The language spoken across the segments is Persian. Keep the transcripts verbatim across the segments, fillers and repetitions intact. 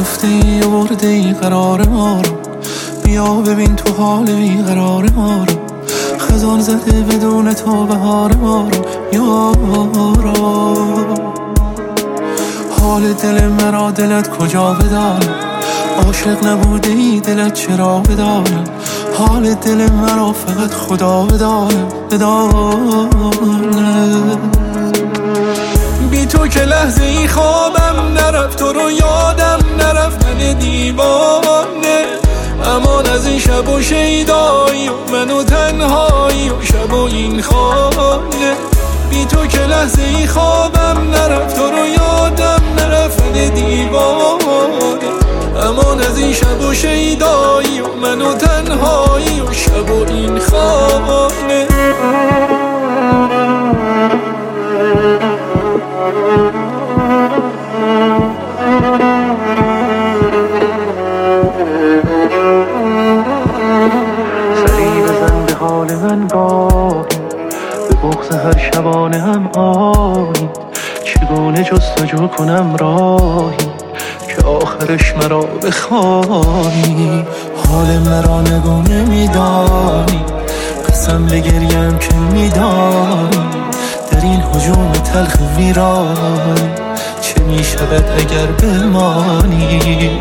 گرفته ای و برده ای قرار ما رو، بیا ببین تو حال بیقرار ما رو، خزان زده بدون تو بهار ما رو یارا. حال دل مرا دلت کجا بدانم، عاشق نبوده ای دلت چرا بدانم، حال دل مرا فقط خدا بدانم بدانم. بی تو که لحظه ای خوابم نرفت، تو رو یادم نرفت من دیوانه، امان از این شب و شیدایی و من و تنهایی و شب و این خانه. بی تو که لحظه ای خوابم نرفت، تو رو یادم نرفت من دیوانه، امان از این شب و شیدایی و من و تنهایی و شب و این خانه. سری بزن به حال من گاهی، به بغض هر شبانه هم آهی، چگونه جستجو کنم راهی که آخرش مرا بخوانی. حال مرا نگو نمیدانی، قسم بگریم که میدانی، در این هجوم تلخ ویرانی چه میشود اگر بمانی.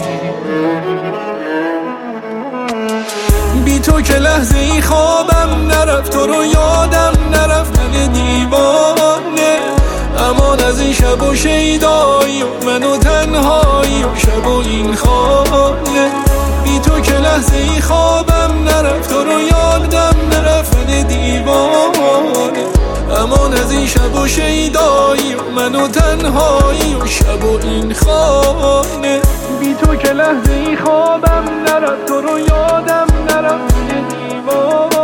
بی تو که لحظه ای خوابم نرفت، تو رو یادم نرفت من دیوانه، امان از این شب و شیدایی و من و تنهایی و شب و این خانه. بی تو که لحظه ای خوابم نرفت، تو رو یادم نرفت من دیوانه، امان از این شب و شیدایی و من و تنهایی و شب و این خانه. بی تو که لحظه ای خوابم نرفت، تو رو یادم نرفت من دیوانه.